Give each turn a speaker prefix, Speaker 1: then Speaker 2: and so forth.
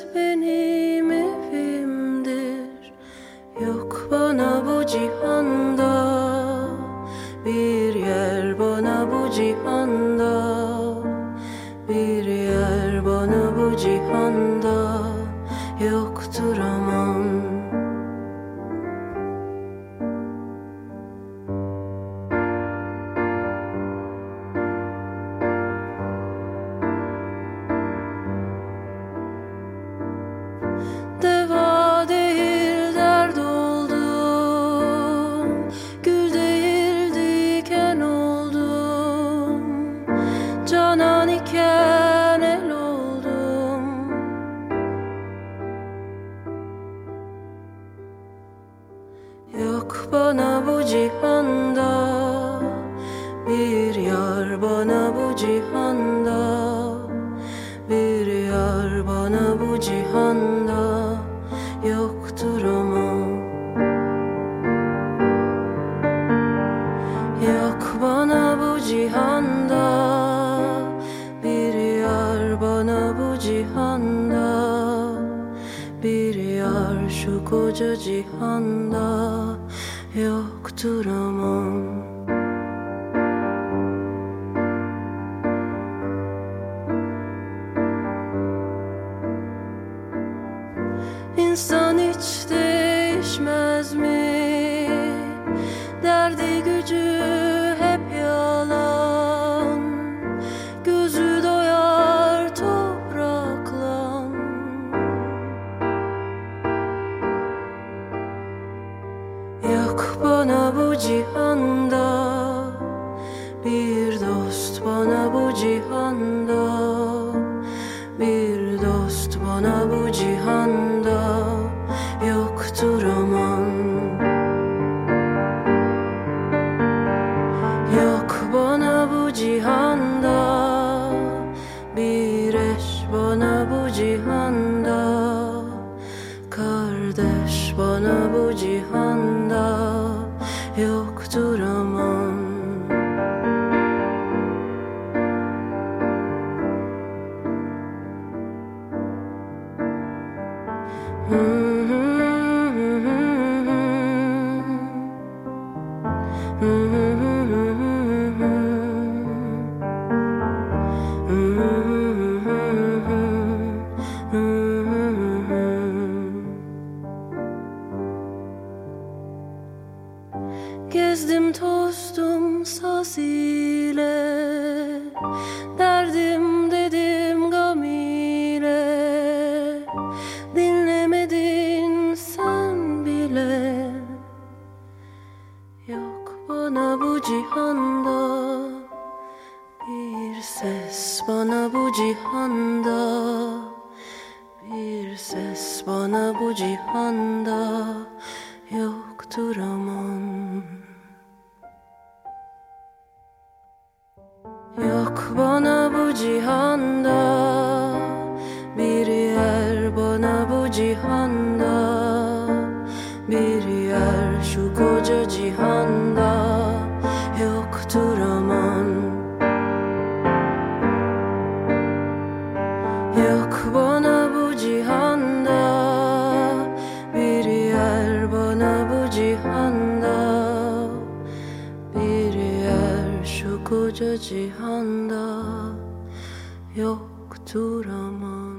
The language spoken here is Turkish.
Speaker 1: benim evimdir. Yok bana bu cihanda bir yer, bana bu cihanda bir yer, bana bu cihanda yoktur aman. Deva değil dert oldum, gül değil diken oldum, canan iken el oldum. Yok bana bu cihanda bir yar, bana bu cihanda bir yar, bana bu cihanda yoktur ama. Yok bana bu cihanda bir yar, bana bu cihanda bir yar, şu koca cihanda yoktur ama. İnsan hiç değişmez mi? Derdi gücü hep yalan, gözü doyar toprakla. Yok bana bu cihanda bir dost, bana bu cihanda bir dost, bana bu cihanda yoktur aman. Yok bana bu cihanda bir eş, bana bu cihanda kardeş, bana bu cihanda yoktur aman. Gezdim tozdum saz ile, derdim dedim gam ile, dinlemedin sen bile. Yok bana bu cihanda bir ses, bana bu cihanda bir ses, bana bu cihanda yoktur aman. Yok bana bu cihanda bir yer, bana bu cihanda bir yer, şu koca cihanda yoktur aman. Yok bana bu cihanda bir yer, bana bu cihanda bir yer, şu koca cihanda yoktur aman.